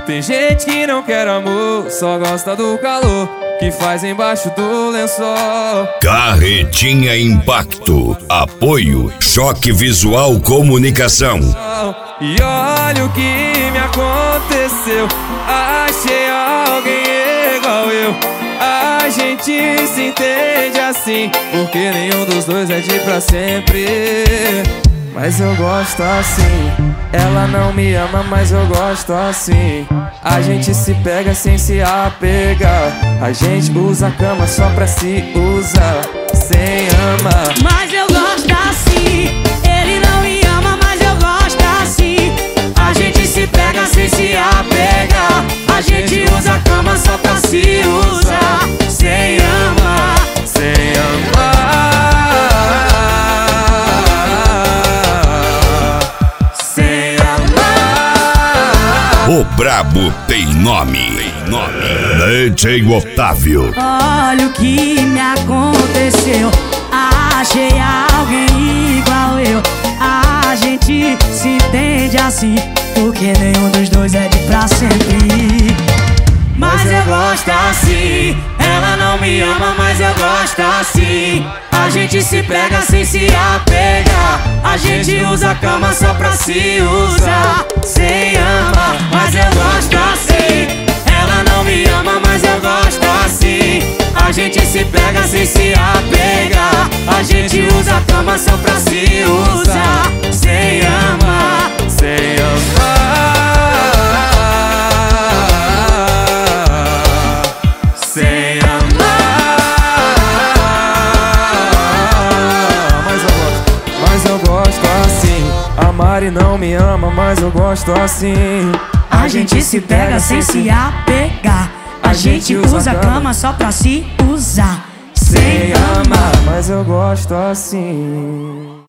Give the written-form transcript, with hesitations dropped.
Tem gente que não quer amor, só gosta do calor que faz embaixo do lençol. Carretinha Impacto. Apoio Choque Visual Comunicação. E olha o que me aconteceu, achei alguém igual eu. A gente se entende assim, porque nenhum dos dois é de pra sempre. Mas eu gosto assim. Ela não me ama, mas eu gosto assim. A gente se pega sem se apegar. A gente usa a cama só pra se usar, sem amar. Mas eu gosto assim. Ele não me ama, mas eu gosto assim. A gente se pega sem se apegar. A gente usa a cama só pra se usar, sem amar. Sem amar. O brabo tem nome. DJ Otávio. Olha o que me aconteceu, achei alguém igual eu. A gente se entende assim, porque nenhum dos dois é de pra sempre. Mas eu gosto assim. Ela não me ama, mas eu gosto assim. A gente se pega sem se apegar. A gente usa a cama só pra se usar, sem amar. Mas eu gosto assim. Ela não me ama, mas eu gosto assim. A gente se pega sem se apegar. A gente usa a cama só pra se usar, sem amar. Sem amar. Sem amar. Mas eu gosto assim. A Mari não me ama, mas eu gosto assim. A gente se pega sem se apegar. A gente usa a cama só pra se usar, sem amar. Mas eu gosto assim.